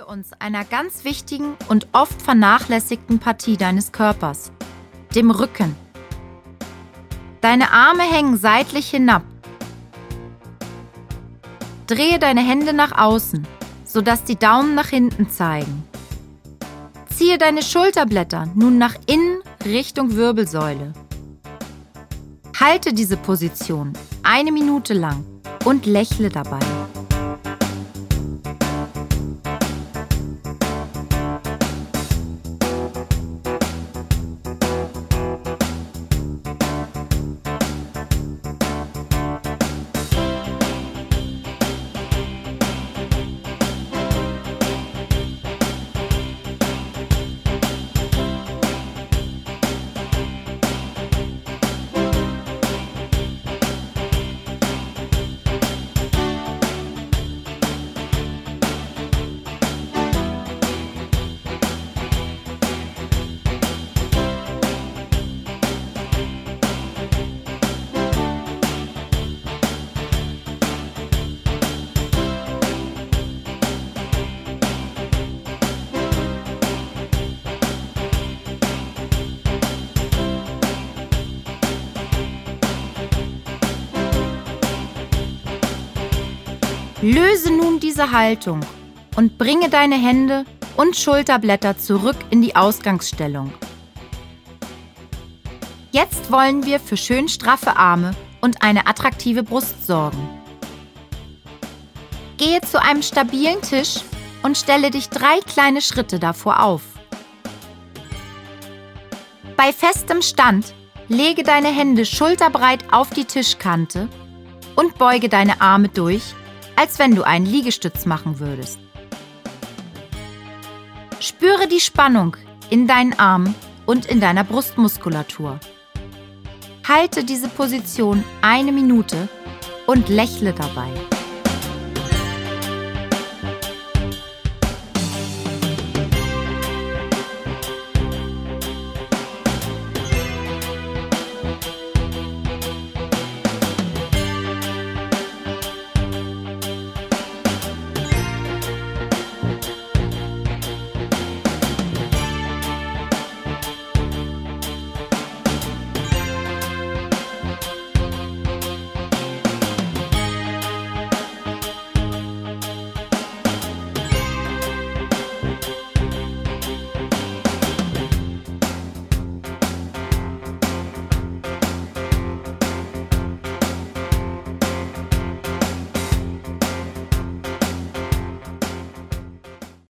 uns einer ganz wichtigen und oft vernachlässigten Partie deines Körpers, dem Rücken. Deine Arme hängen seitlich hinab. Drehe deine Hände nach außen, sodass die Daumen nach hinten zeigen. Ziehe deine Schulterblätter nun nach innen Richtung Wirbelsäule. Halte diese Position 1 Minute lang und lächle dabei. Löse nun diese Haltung und bringe deine Hände und Schulterblätter zurück in die Ausgangsstellung. Jetzt wollen wir für schön straffe Arme und eine attraktive Brust sorgen. Gehe zu einem stabilen Tisch und stelle dich 3 kleine Schritte davor auf. Bei festem Stand lege deine Hände schulterbreit auf die Tischkante und beuge deine Arme durch, als wenn du einen Liegestütz machen würdest. Spüre die Spannung in deinen Armen und in deiner Brustmuskulatur. Halte diese Position 1 Minute und lächle dabei.